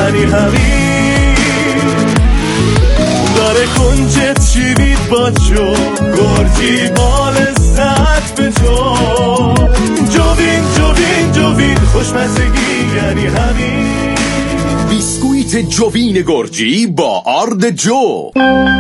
یعنی همین. داره کنجت چیوید با جو گرجی با لذت به جو. جوین جوین جوین خوشمزگی یعنی همین. بیسکویت جوین گرجی با آرد جو.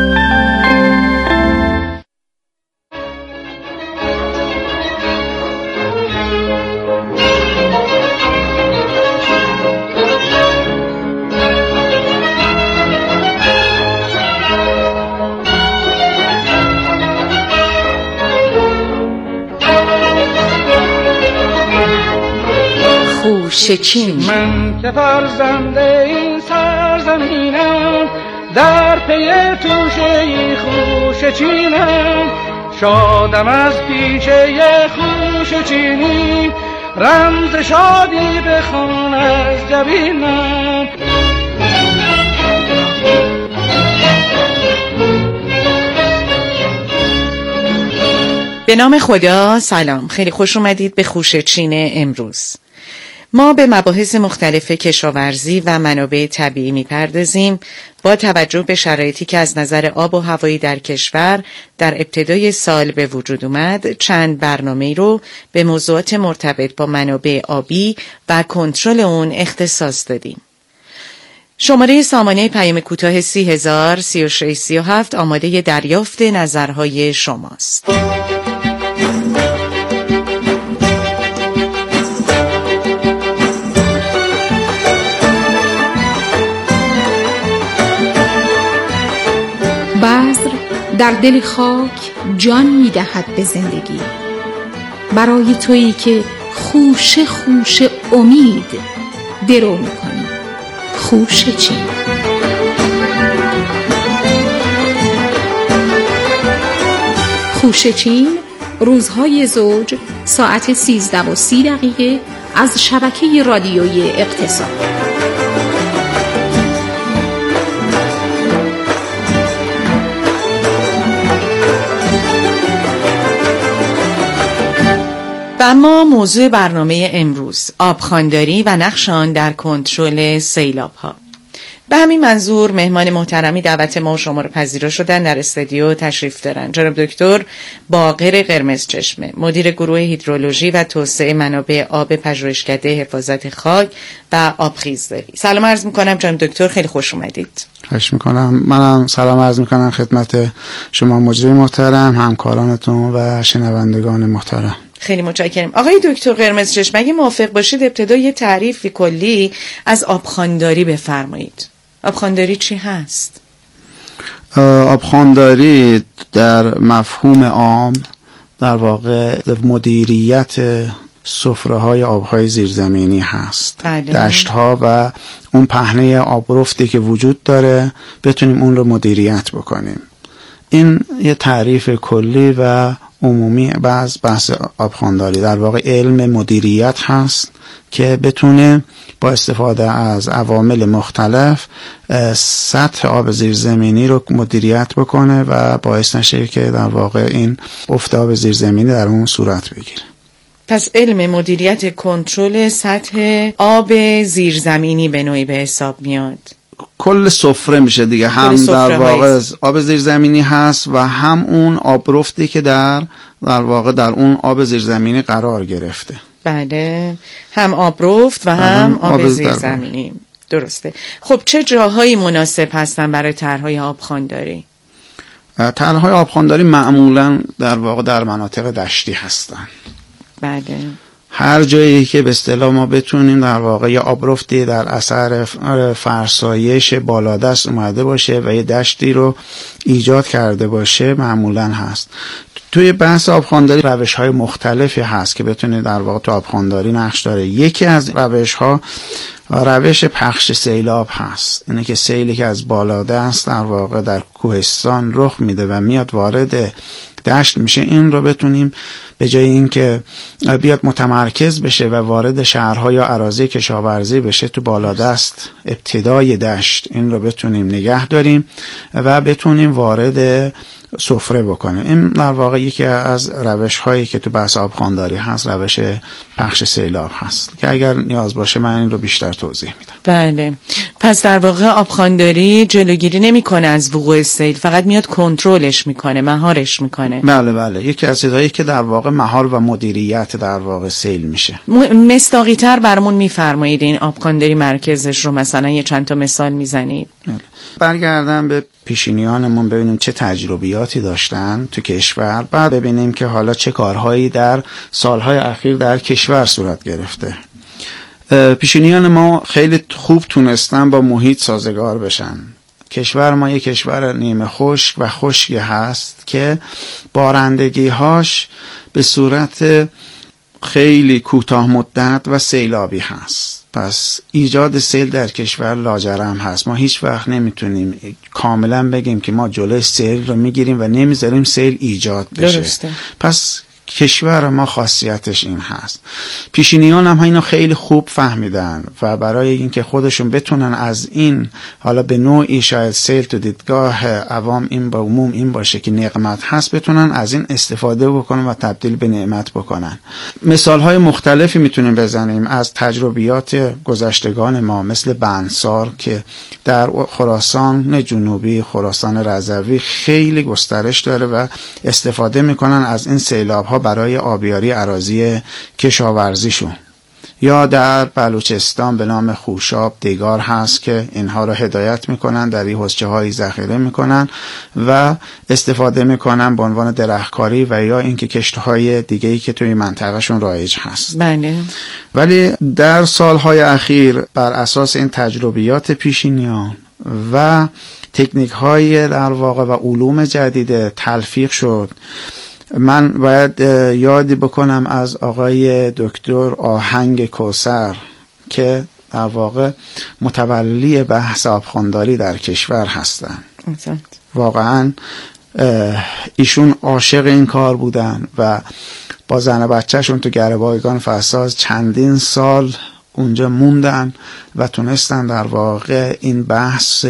خوشچین. من که فرزنده این سرزمینم، در پی توشه خوشچینم. شادم از پیشه خوشچینی، رمز شادی بخوان از جبینم. به نام خدا. سلام، خیلی خوش اومدید به خوشچین امروز. ما به مباحث مختلف کشاورزی و منابع طبیعی میپردازیم با توجه به شرایطی که از نظر آب و هوایی در کشور در ابتدای سال به وجود اومد. چند برنامه رو به موضوعات مرتبط با منابع آبی و کنترل اون اختصاص دادیم. شماره سامانه پیام کوتاه 30,3637 آماده دریافت نظرهای شماست. بذر در دل خاک جان می‌دهد به زندگی، برای تویی که خوشه خوشه امید درو می‌کنی. خوشچین. خوشچین روزهای زوج ساعت 13:30 از شبکه رادیویی اقتصاد. و اما موضوع برنامه امروز آبخوانداری و نقش آن در کنترل سیلاب‌ها. به همین منظور مهمان محترمی دعوت ما و شما رو پذیرا شدن. در استودیو تشریف دارن جناب دکتر باقر قرمزچشمه، مدیر گروه هیدرولوژی و توسعه منابع آب پژوهشکده حفاظت خاک و آبخیزداری. سلام عرض میکنم جناب دکتر، خیلی خوش اومدید. خوش میکنم. منم سلام عرض میکنم خدمت شما مجری محترم، همکارانتون و شنوندگان محترم. خیلی متشکرم. آقای دکتر قرمزچشم، اگه موافق باشید ابتدا یه تعریف کلی از آبخوانداری بفرمایید. آبخوانداری چی هست؟ آبخوانداری در مفهوم عام در واقع مدیریت سفره‌های آبهای زیرزمینی هست. دشت‌ها و اون پهنه آبرفتی که وجود داره بتونیم اون رو مدیریت بکنیم. این یه تعریف کلی و عمومی بحث آبخوانداری در واقع علم مدیریت هست که بتونه با استفاده از عوامل مختلف سطح آب زیرزمینی رو مدیریت بکنه و باعث نشه که در واقع این افت آب زیرزمینی در اون صورت بگیره. پس علم مدیریت کنترل سطح آب زیرزمینی به نوعی به حساب میاد. کل سفره میشه دیگه، هم در واقع آب زیرزمینی هست و هم اون آبرفتی که در واقع در اون آب زیرزمینی قرار گرفته. بله، هم آبرفت و هم آب زیرزمینی. درسته. خب چه جاهایی مناسب هستن برای طرح‌های آبخوانداری؟ طرح‌های آبخوانداری معمولاً در واقع در مناطق دشتی هستن. بله. هر جایی که به اصطلاح ما بتونیم در واقع یه آبرفتی در اثر فرسایش بالادست اومده باشه و یه دشتی رو ایجاد کرده باشه معمولاً هست. توی بحث آبخوانداری روش‌های مختلفی هست که بتونه در واقع تو آبخوانداری نقش داره. یکی از روش‌ها روش پخش سیلاب هست. اینه که سیلی که از بالادست در واقع در کوهستان رخ میده و میاد وارد دشت میشه، این رو بتونیم به جای اینکه بیاد متمرکز بشه و وارد شهرها یا اراضی کشاورزی بشه تو بالادست ابتدای دشت، این رو بتونیم نگه داریم و بتونیم وارد سفره بکنیم. این در واقع یکی از روش هایی که تو بحث آبخوانداری هست، روش پخش سیلاب هست که اگر نیاز باشه من این رو بیشتر توضیح میدم. بله. پس در واقع آبخوانداری جلوگیری نمیکنه از وقوع سیل، فقط میاد کنترلش میکنه، مهارش میکنه. بله یکی از چیزایی که در واقع مهار و مدیریت در واقع سیل میشه. مصداقی تر برامون میفرمایید این آبخوانداری مرکزش رو، مثلا یه چند تا مثال میزنید؟ برگردم به پیشینیانمون ببینیم چه تجربیاتی داشتن تو کشور، بعد ببینیم که حالا چه کارهایی در سالهای اخیر در کشور صورت گرفته. پیشینیان ما خیلی خوب تونستن با محیط سازگار بشن. کشور ما یک کشور نیمه خشک و خشکی هست که بارندگی‌هاش به صورت خیلی کوتاه مدت و سیلابی هست. پس ایجاد سیل در کشور لاجرم هست. ما هیچ وقت نمیتونیم کاملا بگیم که ما جلوی سیل رو میگیریم و نمیذاریم سیل ایجاد بشه. درسته. پس کشور ما خاصیتش این هست. پیشینیان هم اینو خیلی خوب فهمیدن و برای اینکه خودشون بتونن از این، حالا به نوعی شاید سیل تو دیدگاه عوام این با عموم این باشه که نقمت هست، بتونن از این استفاده بکنن و تبدیل به نعمت بکنن. مثالهای مختلفی میتونیم بزنیم از تجربیات گذشتگان ما، مثل بنسار که در خراسان جنوبی، خراسان رضوی خیلی گسترش داره و استفاده میکنن از این سیلاب‌ها برای آبیاری اراضی کشاورزیشون. یا در بلوچستان به نام خوشاب دیگار هست که اینها را هدایت میکنن، در این حوضچه‌های ذخیره میکنن و استفاده میکنن به عنوان درختکاری و یا اینکه کشت‌های دیگه‌ای که توی منطقهشون رایج هست. بله. ولی در سالهای اخیر بر اساس این تجربیات پیشینیان و تکنیک‌های در واقع و علوم جدید تلفیق شد. من باید یادی بکنم از آقای دکتر آهنگ کوثر که در واقع متولی بحث آبخوانداری در کشور هستن. واقعا ایشون عاشق این کار بودن و با زن و بچهشون تو گربایگان فساز چندین سال اونجا موندن و تونستن در واقع این بحث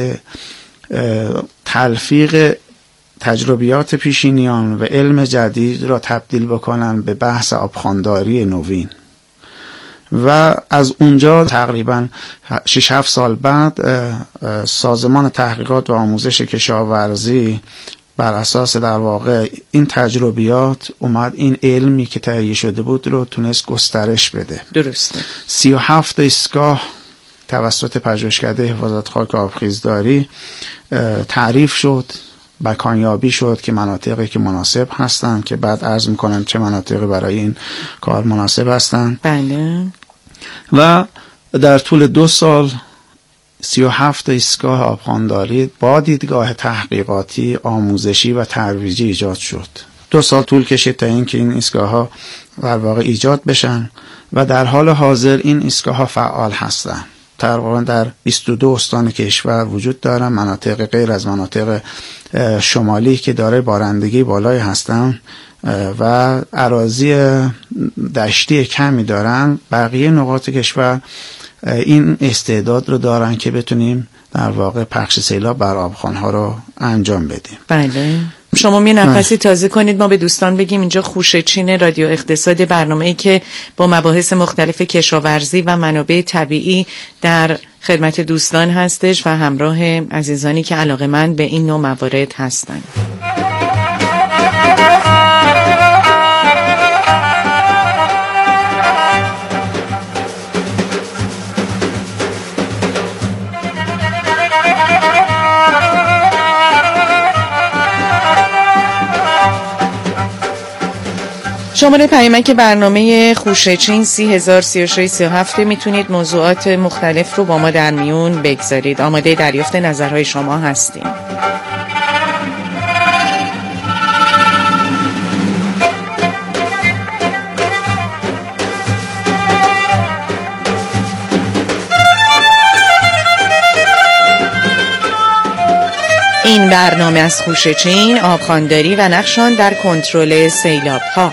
تلفیق تجربیات پیشینیان و علم جدید را تبدیل بکنن به بحث آبخوانداری نوین. و از اونجا تقریبا 6-7 سال بعد سازمان تحقیقات و آموزش کشاورزی بر اساس در واقع این تجربیات اومد این علمی که تهیه شده بود رو تونست گسترش بده. درسته. 37 ایستگاه توسط پژوهشکده حفاظت خاک آبخیزداری تعریف شد، مکانیابی شد که مناطقی که مناسب هستن، که بعد عرض میکنم چه مناطقی برای این کار مناسب هستن. بله. و در طول 2 سال 37 ایستگاه آبخوانداری با دیدگاه تحقیقاتی، آموزشی و ترویجی ایجاد شد. 2 سال طول کشید تا اینکه این ایستگاه ها در واقع ایجاد بشن و در حال حاضر این ایستگاه ها فعال هستن. تقریبا در 22 استان کشور وجود دارن، مناطق غیر از مناطق شمالی که داره بارندگی بالای هستن و اراضی دشتی کمی دارن. بقیه نقاط کشور این استعداد رو دارن که بتونیم در واقع پخش سیلاب بر آبخوان‌ها رو انجام بدیم. بله. شما می نفسی تازه کنید، ما به دوستان بگیم اینجا خوشه‌چین رادیو اقتصاد، برنامه‌ای که با مباحث مختلف کشاورزی و منابع طبیعی در خدمت دوستان هستش و همراه عزیزانی که علاقه‌مند به این نوع موارد هستند. شماره پیامک برنامه خوشه‌چین 30,036 میتونید موضوعات مختلف رو با ما در میون بگذارید. آماده دریافت نظرهای شما هستیم. این برنامه از خوشه‌چین، آبخوانداری و نقش آن در کنترل سیلاب‌ها.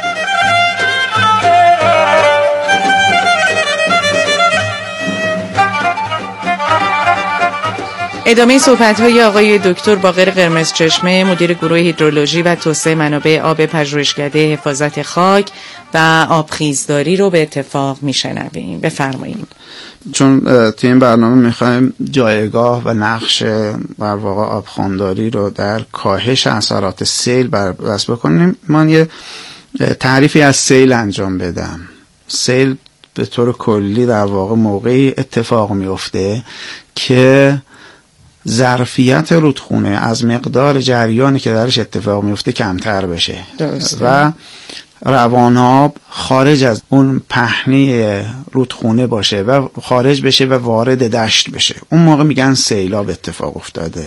ادامه صحبت‌های آقای دکتر باقر قرمزچشمه، مدیر گروه هیدرولوژی و توسعه منابع آب پژوهشکده حفاظت خاک و آبخیزداری رو به اتفاق میشنویم. بفرمایید. چون توی این برنامه میخوایم جایگاه و نقش در واقع آبخوانداری رو در کاهش اثرات سیل بررسی بکنیم، من یه تعریفی از سیل انجام بدم. سیل به طور کلی در واقع موقعی اتفاق میفته که ظرفیت رودخونه از مقدار جریانی که درش اتفاق میفته کمتر بشه و روان آب خارج از اون پهنه رودخونه باشه و خارج بشه و وارد دشت بشه. اون موقع میگن سیلاب اتفاق افتاده.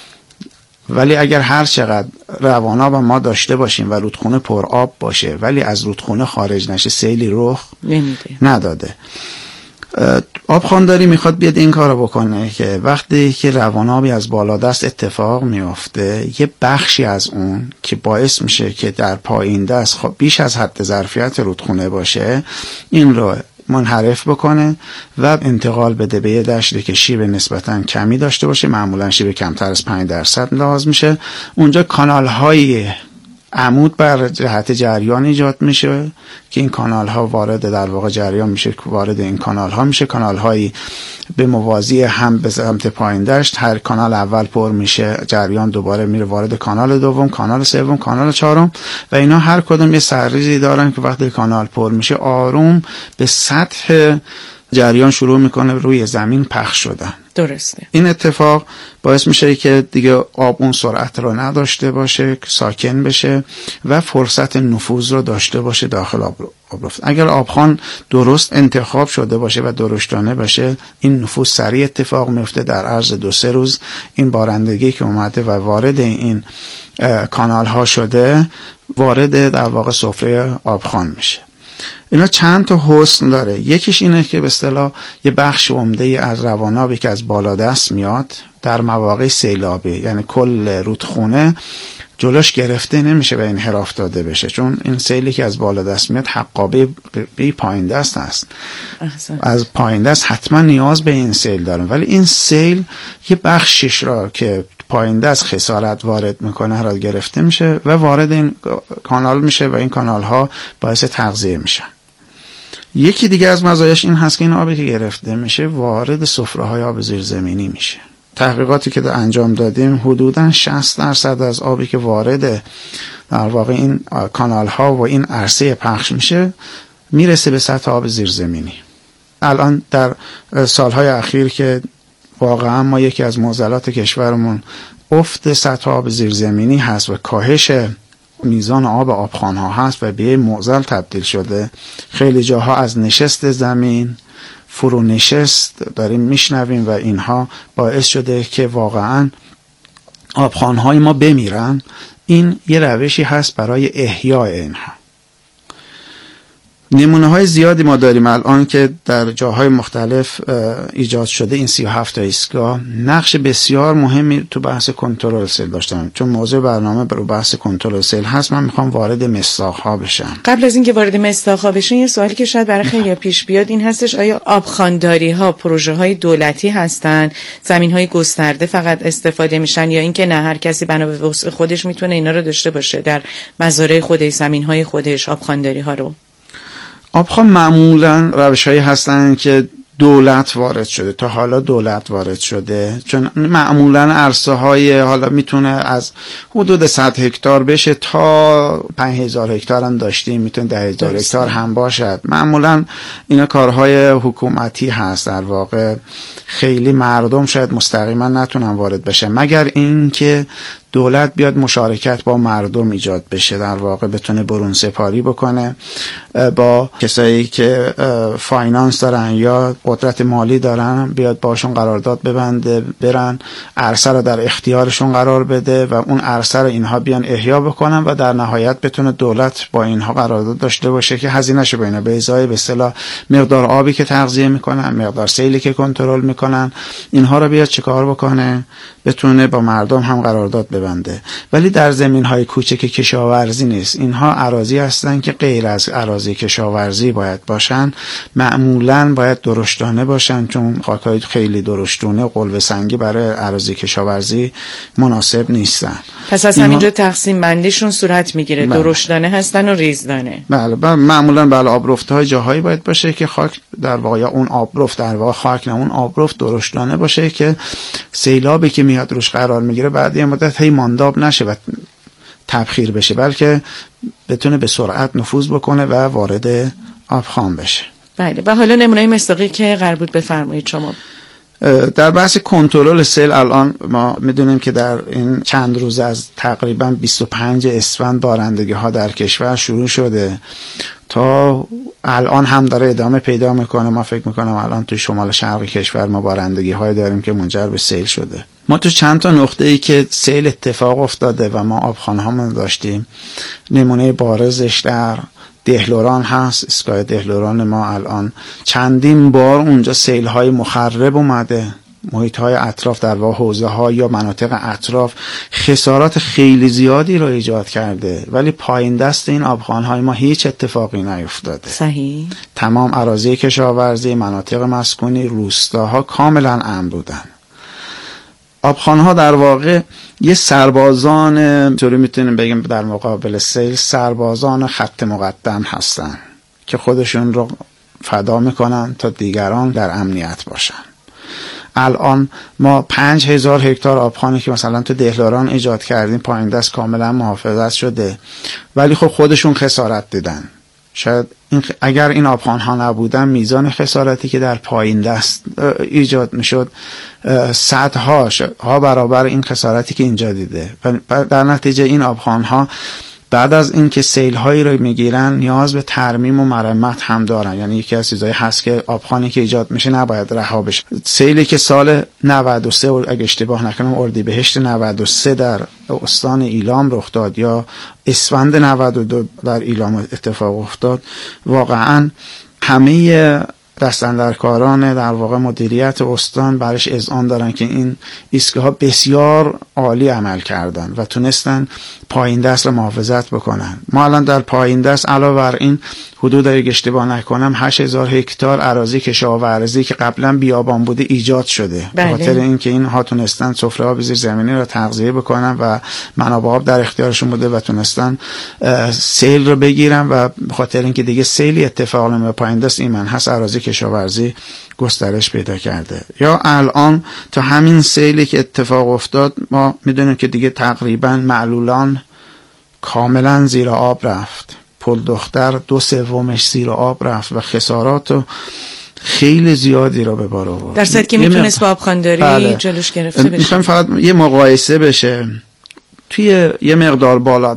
ولی اگر هر چقدر روان آب ما داشته باشیم و رودخونه پر آب باشه ولی از رودخونه خارج نشه، سیلی رخ نداده. آبخوانداری میخواد بیاد این کارو بکنه که وقتی که روان آبی از بالادست اتفاق میفته، یه بخشی از اون که باعث میشه که در پایین دست بیش از حد ظرفیت رودخونه باشه، این رو منحرف بکنه و انتقال بده به یه دشتی که شیب نسبتاً کمی داشته باشه، معمولاً شیب کمتر از 5% لازم میشه. اونجا کانال های عمود بر جهت جریان ایجاد میشه که این کانال ها وارد در واقع جریان میشه، وارد این کانال ها میشه. کانال هایی به موازی هم به سمت پایین دشت، هر کانال اول پر میشه، جریان دوباره میره وارد کانال دوم، کانال سوم، کانال چهارم و اینا هر کدوم یه سرریزی دارن که وقتی کانال پر میشه آروم به سطح جریان شروع میکنه روی زمین پخش شدن. درسته. این اتفاق باعث میشه که دیگه آب اون سرعت رو نداشته باشه، ساکن بشه و فرصت نفوذ رو داشته باشه داخل آب رفت. اگر آبخوان درست انتخاب شده باشه و درشتانه باشه، این نفوذ سریع اتفاق میفته. در عرض 2-3 روز این بارندگی که اومده و وارد این کانال ها شده، وارد در واقع سفره آبخوان میشه. اینا چند تا حسن داره. یکیش اینه که به اصطلاح یه بخش عمده‌ای از روانابی که از بالادست میاد در مواقع سیلابی، یعنی کل رودخونه جلوش گرفته نمیشه و انحراف داده بشه، چون این سیلی که از بالادست میاد حقابه به پایین دست هست. از پایین دست حتما نیاز به این سیل دارن، ولی این سیل یه بخشش را که پایین دست خسارت وارد میکنه را گرفته میشه و وارد این کانال میشه و این کانال ها باعث تغذیه میشن. یکی دیگه از مزایاش این هست که این آبی که گرفته میشه وارد سفره های آب زیرزمینی میشه. تحقیقاتی که انجام دادیم حدوداً 60% از آبی که وارد در واقع این کانال ها و این عرصه پخش میشه میرسه به سطح آب زیرزمینی. الان در سالهای اخیر که واقعا ما یکی از معضلات کشورمون افت سطح آب زیرزمینی هست و کاهش میزان آب آبخوان‌ها هست و به معضل تبدیل شده. خیلی جاها از نشست زمین، فرو نشست داریم میشنویم و اینها باعث شده که واقعا آبخوان‌های ما بمیرن. این یه روشی هست برای احیای اینها. نمونه های زیادی ما داریم الان که در جاهای مختلف ایجاد شده. این 37 تا ایستگاه نقش بسیار مهمی تو بحث کنترل سیل داشتن. چون موضوع برنامه برای بحث کنترل سیل هست، من میخوام وارد مصداق‌ها بشم. قبل از اینکه وارد مصداق‌ها بشین، یه سوالی که شاید برای خیلی پیش بیاد این هستش: آیا آبخوانداری ها پروژه های دولتی هستن، زمین های گسترده فقط استفاده میشن، یا اینکه نه هر کسی بنا به وسع خودش میتونه اینا رو داشته باشه در مزارع خودش، زمین های خودش آبخوانداری ها رو؟ آبخوان معمولا روش‌هایی هستن که دولت وارد شده، تا حالا دولت وارد شده، چون معمولا عرصه های حالا میتونه از حدود 100 هکتار بشه تا 5000 هکتار هم داشتیم، میتونه 10000 هکتار هم باشد. معمولا اینا کارهای حکومتی هست، در واقع خیلی مردم شاید مستقیما نتونن وارد بشه، مگر اینکه دولت بیاد مشارکت با مردم ایجاد بشه، در واقع بتونه برون سپاری بکنه با کسایی که فاینانس دارن یا قدرت مالی دارن، بیاد باشون قرارداد ببنده، برن عرصه رو در اختیارشون قرار بده و اون عرصه رو اینها بیان احیا بکنن و در نهایت بتونه دولت با اینها قرارداد داشته باشه که هزینه‌شو به اینا به ازای به اصطلاح مقدار آبی که تغذیه میکنن، مقدار سیلی که کنترل میکنن، اینها رو بیاد چیکار بکنه، بتونه با مردم هم قرارداد ببنده. ولی در زمین‌های کوچک کشاورزی نیست. اینها اراضی هستن که غیر از اراضی کشاورزی باید باشن، معمولاً باید درشتانه باشن، چون خاک‌های خیلی درشتونه قلوه سنگی برای اراضی کشاورزی مناسب نیستن. پس از همینجا تقسیم بندیشون صورت میگیره، درشتانه هستن و ریزدانه. بله، معمولاً آبرفته‌های جاهایی باید باشه که خاک در واقع یا اون آبرفت در واقع خاک نه اون آبرفت درشتانه باشه که سیلابی که میاد روش قرار میگیره بعد یه مدت هی مانداب نشه و تبخیر بشه، بلکه بتونه به سرعت نفوذ بکنه و وارد آبخوان بشه. بله. و حالا نمونه مصداقی که قرار بود بفرمایید شما. در بحث کنترل سیل الان ما میدونیم که در این چند روز از تقریبا 25 اسفند بارندگی ها در کشور شروع شده تا الان هم داره ادامه پیدا میکنه. ما فکر میکنم الان توی شمال شرق کشور ما بارندگی های داریم که منجر به سیل شده. ما تو چند تا نقطه ای که سیل اتفاق افتاده و ما آبخوان هامون داشتیم، نمونه بارزش در دهلوران هست. اسکای دهلوران ما الان چندین بار اونجا سیل های مخرب اومده، محیط های اطراف در واقع حوزه ها یا مناطق اطراف خسارات خیلی زیادی رو ایجاد کرده، ولی پایین دست این آبخوان های ما هیچ اتفاقی نیفتاده. صحیح. تمام اراضی کشاورزی، مناطق مسکونی، روستاها کاملا امن بودن. آبخوان‌ها در واقع یه سربازان، طوری میتونیم بگیم در مقابل سیل، سربازان خط مقدم هستن که خودشون رو فدا میکنن تا دیگران در امنیت باشن. الان ما 5000 هکتار آبخوانی که مثلا تو دهلوران ایجاد کردیم پایین دست کاملا محافظت شده، ولی خب خودشون خسارت دیدن. شاید اگر این آبخوان ها نبودن میزان خسارتی که در پایین دست ایجاد میشد صدها برابر این خسارتی که اینجا دیده. و در نتیجه این آبخوان ها بعد از اینکه سیل هایی رو میگیرن نیاز به ترمیم و مرمت هم دارن. یعنی یکی از چیزایی هست که آبخوانی که ایجاد میشه نباید رها بشه. سیلی که سال 93 اگه اشتباه نکنم اردیبهشت 93 در استان ایلام رخ داد یا اسفند 92 در ایلام اتفاق افتاد، واقعا همه دستاندرکاران در واقع مدیریت استان برش اذعان دارن که این ایستگاه‌ها بسیار عالی عمل کردن و تونستن پایین دست رو محافظت بکنن. ما الان در پایین دست علاوه بر این حدود اگه اشتباه نکنم 8000 هکتار اراضی کشاورزی که قبلا بیابان بوده ایجاد شده. به خاطر اینکه اینها تونستن سفره آب زیرزمینی رو تغذیه بکنن و منابع آب در اختیارشون بوده و تونستن سیل رو بگیرن و به خاطر اینکه دیگه سیلی اتفاق نمیفته پایین دست ایمن هست اراضی کشاورزی گسترش پیدا کرده. یا الان تا همین سیلی که اتفاق افتاد ما میدونیم که دیگه تقریبا معلولان کاملا زیر آب رفت، پل دختر 2/3 زیر آب رفت و خسارات خیلی زیادی رو به بار آورد. در صورتی که میتونست با آبخوانداری جلوش گرفته بشه. میخوایم فقط یه مقایسه بشه. توی یه مقدار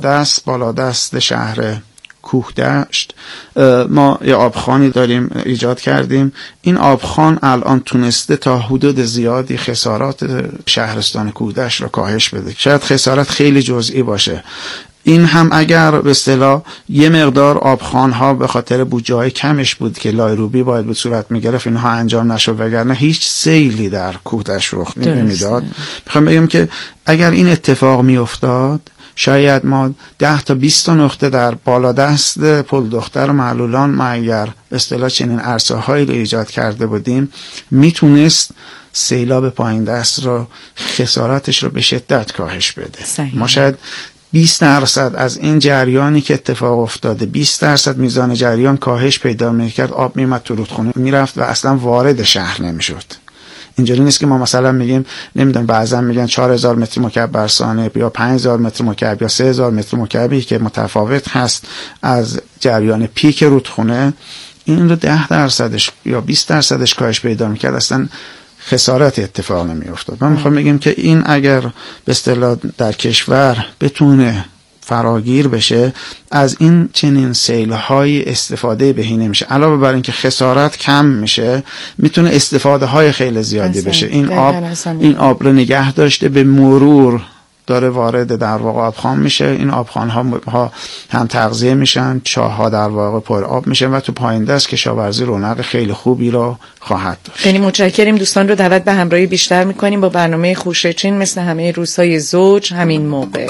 بالادست شهر کوهدشت ما یه آبخوانی داریم ایجاد کردیم. این آبخوان الان تونسته تا حدود زیادی خسارات شهرستان کوهدشت رو کاهش بده. شاید خسارت خیلی جزئی باشه. این هم اگر به اصطلاح یه مقدار آبخوان‌ها به خاطر بودجه‌های کمش بود که لایروبی باید به صورت می‌گرفت اینها انجام نشد، وگرنه هیچ سیلی در کوهدشت رخ نمی‌داد. می‌خوام بگم که اگر این اتفاق می‌افتاد شاید ما 10 تا 20 تا نقطه در بالادست پل دختر و معلولان ما اگر به اصطلاح چنین عرصه‌هایی رو ایجاد کرده بودیم میتونست سیلاب پایین دست رو خساراتش رو به شدت کاهش بده. صحیح. ما شاید 20% از این جریانی که اتفاق افتاده 20% میزان جریان کاهش پیدا میکرد، آب میمد تو رودخونه میرفت و اصلا وارد شهر نمیشد. اینجوری نیست که ما مثلا میگیم نمیدونم بعضا میگن 4000 متر مکعب بر ثانیه یا 5000 متر مکعب یا 3000 متر مکعبی که متفاوت هست از جریان پیک رودخونه، این رو 10% یا 20% کاهش پیدا میکرد، اصلا خسارت اتفاق نمی افتاد. من میخوام بگم که این اگر به اصطلاح در کشور بتونه فراگیر بشه از این چنین سیل‌های استفاده بهینه میشه، علاوه بر اینکه خسارت کم میشه میتونه استفاده های خیلی زیادی بشه. این آب رو نگه داشته به مرور داره وارد در واقع آبخوان میشه. این آبخوان ها هم تغذیه میشن، چاه ها در واقع پر آب میشن و تو پایین دست کشاورزی رونق خیلی خوبی رو خواهد داشت. خیلی متشکریم. دوستان رو دعوت به همراهی بیشتر میکنیم با برنامه خوشچین مثل همه روزهای زوج همین موقع.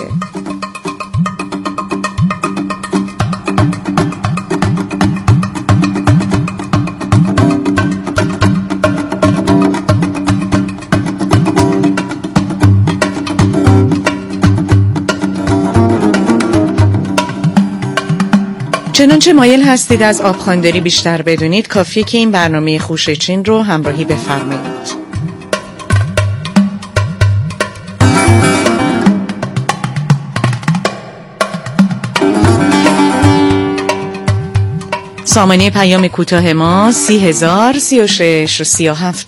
چنانچه مایل هستید از آبخوانداری بیشتر بدونید، کافیه که این برنامه خوشچین رو همراهی بفرمایید. سامانه پیام کوتاه ما 30,036 و 37.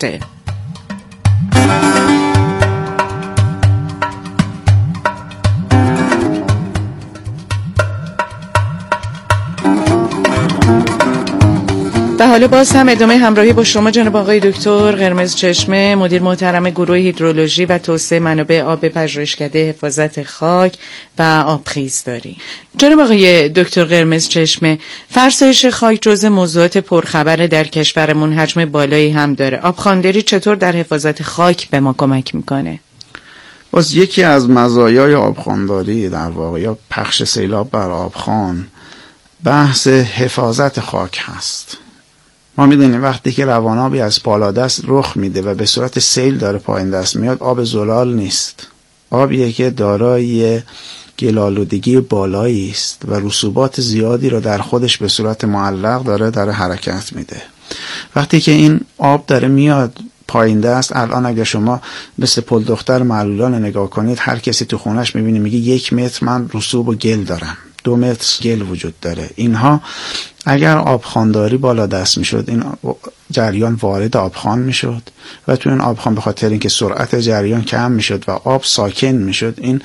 و حالا باز هم ادامه همراهی با شما جناب آقای دکتر قرمز چشمه، مدیر محترم گروه هیدرولوژی و توسعه منابع آب پژوهشکده حفاظت خاک و آبخیز داریم. جناب آقای دکتر قرمز چشمه، فرسایش خاک جزء موضوعات پرخبر در کشورمون حجم بالایی هم داره. آبخوانداری چطور در حفاظت خاک به ما کمک میکنه؟ باز یکی از مزایای آبخوانداری در واقع یا پخش سیلاب بر آبخوان بحث حفاظت خاک هست. ما میدونیم وقتی که روانابی از بالادست رخ میده و به صورت سیل داره پایین دست میاد، آب زلال نیست، آبیه که دارای گل‌آلودگی بالایی است و رسوبات زیادی رو در خودش به صورت معلق داره حرکت میده. وقتی که این آب داره میاد پایین دست، الان اگه شما مثل پل دختر معلولان نگاه کنید، هر کسی تو خونش میبینه میگه 1 متر من رسوب و گل دارم، 2 متر گل وجود داره. اینها اگر آبخوانداری بالا دست میشد، این جریان وارد آبخوان میشد و تو این آبخوان به خاطر اینکه سرعت جریان کم میشد و آب ساکن میشد، این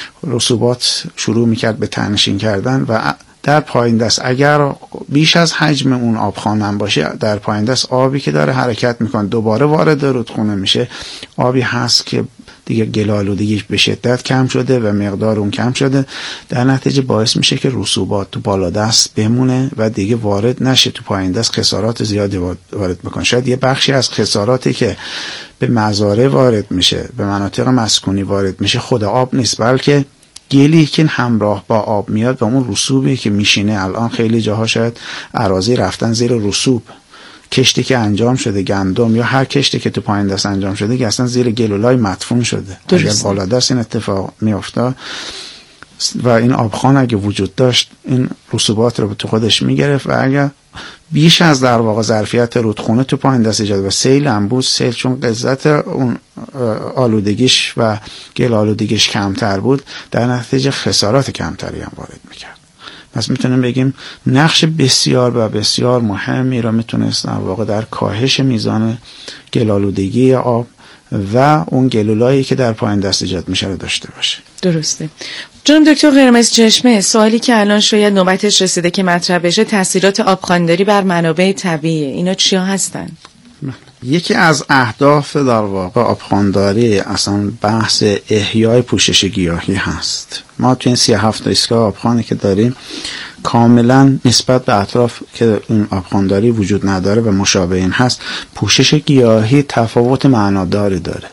رسوبات شروع میکرد به تنشین کردن و در پایین دست اگر بیش از حجم اون آبخوان هم باشه، در پایین دست آبی که داره حرکت میکنه دوباره وارد رودخونه میشه، آبی هست که دیگه گل‌آلودگیش به شدت کم شده و مقدار اون کم شده، در نتیجه باعث میشه که رسوبات تو بالا دست بمونه و دیگه وارد نشه تو پایین دست، خسارات زیادی وارد بکنه. شاید یه بخشی از خساراتی که به مزارع وارد میشه، به مناطق مسکونی وارد میشه، خود آب نیست، بلکه گلی که همراه با آب میاد و اون رسوبی که میشینه. الان خیلی جاها شاید اراضی رفتن زیر رسوب، کشتی که انجام شده، گندم یا هر کشتی که تو پایین دست انجام شده که اصلا زیر گلولای مدفون شده. اگر بالا دست این اتفاق میافتاد و این آبخوان اگه وجود داشت، این رسوبات رو تو خودش میگرفت و اگر بیش از در واقع ظرفیت رودخونه تو پایین دست ایجاد و سیل هم بود، سیل چون قدرت اون آلودگیش و گل آلودگیش کمتر بود، در نتیجه خسارات کمتری هم وارد میکرد. پس میتونیم بگیم نقش بسیار و بسیار مهمی را میتونست در واقع در کاهش میزان گل‌آلودگی آب و اون گلولایی که در پایین دست ایجاد میشه رو داشته باشه. درسته. جناب دکتر قرمز چشمه، سوالی که الان شاید نوبتش رسیده که مطرح بشه، تاثیرات آبخوانداری بر منابع طبیعی، اینا چیا هستن؟ یکی از اهداف در واقع آبخوانداری اصلا بحث احیای پوشش گیاهی هست. ما تو این 37 ایستگاه آبخوانی که داریم کاملا نسبت به اطراف که این آبخوانداری وجود نداره و مشابه این هست، پوشش گیاهی تفاوت معناداری داره.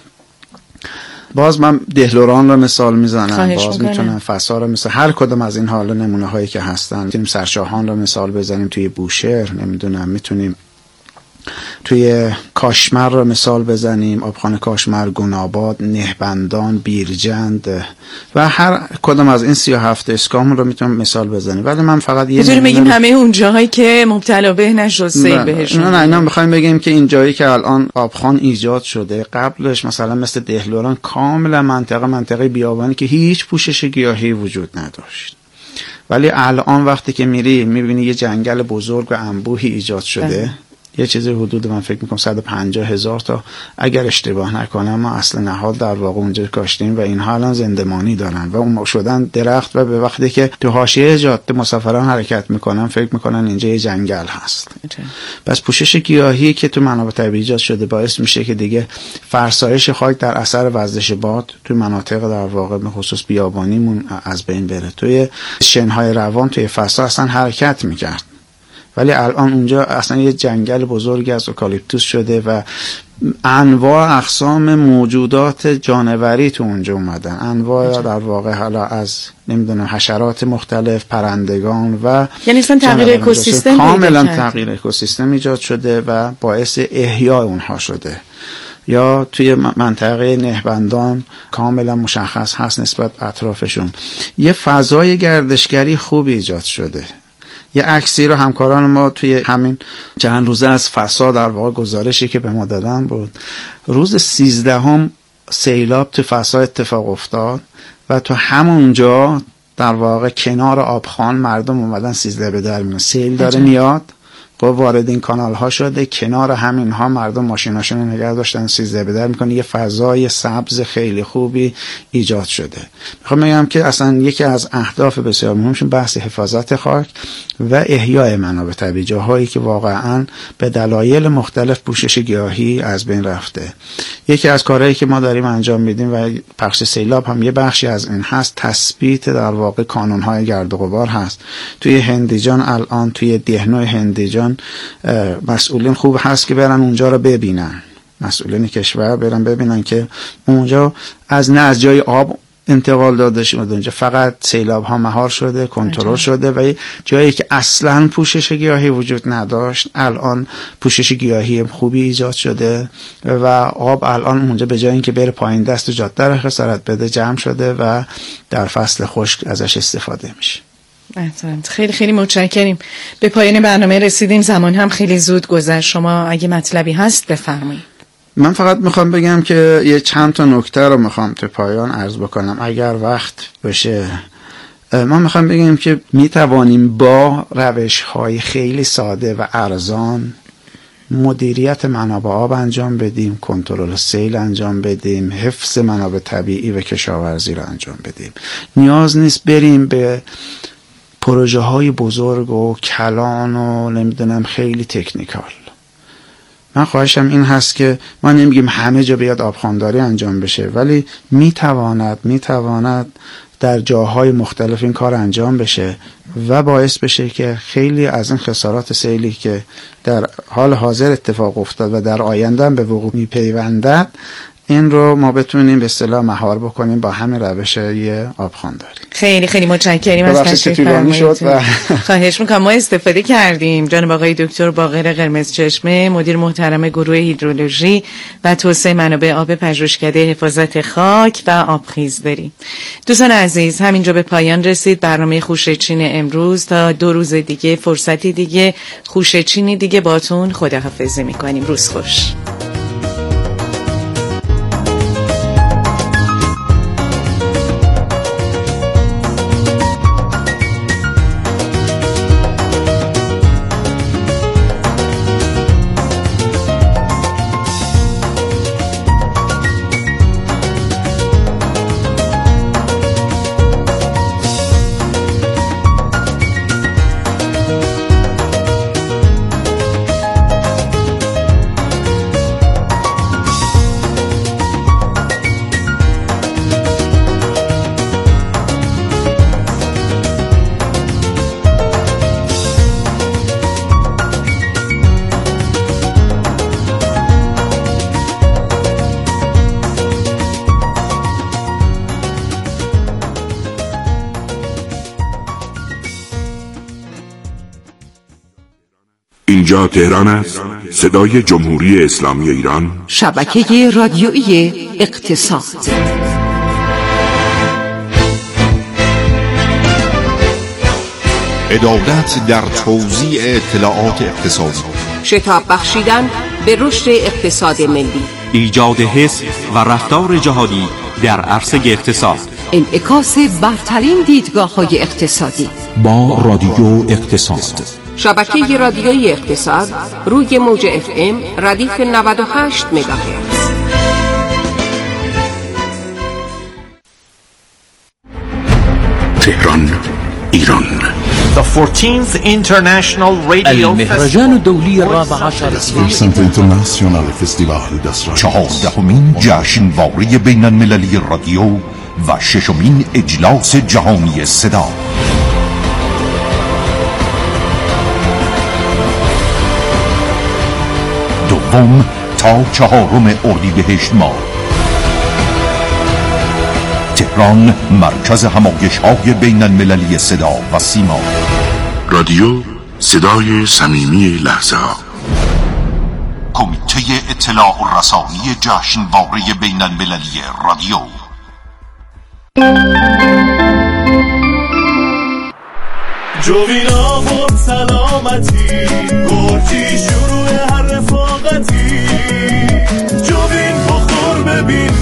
باز من دهلوران رو مثال میزنم، باز میتونم فسا رو مثال، هر کدوم از این حالا نمونه هایی که هستن، میتونیم سرشاهان رو مثال بزنیم توی بوشهر، نمیدونم میتونیم توی کاشمر رو مثال بزنیم، آبخوان کاشمر، گوناباد، نهبندان، بیرجند و هر کدام از این 37 اسکام رو میتونم مثال بزنیم. ولی من فقط یه میتونیم بگیم همه اون جاهایی که مبتلا به نشد سیل بهشون. نه اینا میخوایم بگیم که این جایی که الان آبخوان ایجاد شده، قبلش مثلا مثل دهلوران کاملا منطقه بیابانی که هیچ پوشش گیاهی وجود نداشت، ولی الان وقتی که میری میبینی یه جنگل بزرگ و انبوهی ایجاد شده. یه چیزی حدود من فکر میکنم 150,000 تا اگر اشتباه نکنم ما اصل نهاد در واقع اونجا کاشتیم و اینها الان زندمانی دارن و اون شدن درخت و به وقتی که تو حاشیه جاده مسافران حرکت میکنن فکر میکنن اینجا یه جنگل هست. پس پوشش گیاهی که تو منابع طبیعی ایجاد شده باعث میشه که دیگه فرسایش خاک در اثر وزش باد تو مناطق در واقع به خصوص بیابانیمون از بین بره. توی شنهای روان توی فضا اصلا حرکت میکرد، ولی الان اونجا اصلا یه جنگل بزرگی از اوکالیپتوس شده و انواع اقسام موجودات جانوری تو اونجا اومدن، انواع در واقع حالا از نمیدونم حشرات مختلف، پرندگان و یعنی اصلا تغییر اکوسیستم کاملا تغییر اکوسیستم ایجاد شده و باعث احیای اونها شده. یا توی منطقه نهبندان کاملا مشخص هست نسبت اطرافشون یه فضای گردشگری خوب ایجاد شده. یه عکسی رو همکاران ما توی همین چند روزه از فساد در واقع گزارشی که به ما دادن بود. روز 13 سیلاب تو فساد اتفاق افتاد و تو همونجا در واقع کنار آبخان مردم اومدن 13 به در میان. سیل داره میاد، وارد این کانال ها شده، کنار همین ها مردم ماشیناشون رو نگه داشتن 13 به در میکنه. یه فضای سبز خیلی خوبی ایجاد شده. میخوام بگم که اصلا یکی از اهداف بسیار مهمشون بحث حفاظت خاک و احیای منابع طبیعی، جاهایی که واقعا به دلایل مختلف پوشش گیاهی از بین رفته. یکی از کارهایی که ما داریم انجام میدیم و بخش سیلاب هم یه بخشی از این هست، تثبیت در واقع کانون‌های گرد و غبار هست. توی هندیجان الان توی دهنه هندیجان مسئولین خوب هست که برن اونجا رو ببینن، مسئولین کشور برن ببینن که اونجا از جای آب انتقال داده شده، اونجا فقط سیلاب ها مهار شده، کنترل شده و جایی که اصلا پوشش گیاهی وجود نداشت الان پوشش گیاهی خوبی ایجاد شده و آب الان اونجا به جای اینکه بره پایین دست و جاده رو خسارت بده جمع شده و در فصل خشک ازش استفاده میشه. خیلی خیلی متشکریم. به پایان برنامه رسیدیم، زمان هم خیلی زود گذشت. شما اگه مطلبی هست بفرمایید. من فقط میخوام بگم که یه چند تا نکته رو میخوام تو پایان عرض بکنم اگر وقت بشه. ما میخوام بگم که میتوانیم با روش‌های خیلی ساده و ارزان مدیریت منابع آب انجام بدیم، کنترل سیل انجام بدیم، حفظ منابع طبیعی و کشاورزی رو انجام بدیم. نیاز نیست بریم به پروژه های بزرگ و کلان و نمیدونم خیلی تکنیکال. من خواهشم این هست که ما نمیگیم همه جا بیاد آبخوانداری انجام بشه، ولی میتواند در جاهای مختلف این کار انجام بشه و باعث بشه که خیلی از این خسارات سیلی که در حال حاضر اتفاق افتاد و در آینده هم به وقوع میپیوندد این رو ما بتونیم به اصطلاح مهار بکنیم با همین روش یه آبخوانداری. خیلی خیلی متشکرم از تشریف فرماییتون. خواهش میکنم. ما استفاده کردیم جناب آقای دکتر باقر قرمزچشمه، مدیر محترم گروه هیدرولوژی و توسعه منابع آب پژوهشکده حفاظت خاک و آبخیزداری. دوستان عزیز، همینجا به پایان رسید برنامه خوشه‌چین امروز. تا 2 روز دیگه، فرصتی دیگه، خوشه‌چینی دیگه باتون خداحافظی میکنیم. روز خوش. اینجا تهران است، صدای جمهوری اسلامی ایران، شبکه رادیویی اقتصاد. عدالت در توزیع اطلاعات اقتصادی، شتاب بخشیدن به رشد اقتصاد ملی، ایجاد حس و رفتار جهادی در عرصه اقتصاد، انعکاس برترین دیدگاه‌های اقتصادی با رادیو اقتصاد. شبکه رادیویی اقتصاد روی موج FM ردیف 98 مگاهرتز. تهران، ایران. The 14th International Radio المهرجان الدولي 14 Centro Internazionale Festival دسرای 14مین جشنواره بین المللی رادیو و 6مین اجلاس جهانی صدا. دوم تا 4 اردیبهشت ماه، تهران، مرکز همایش‌های بین المللی صدا و سیما. رادیو صدای صمیمی لحظه ها. کمیته اطلاع و رسانی جشنواره بین المللی رادیو. جوین آورد سلامتی، گرجی شروع هر رفاقتی. جوین بخور ببین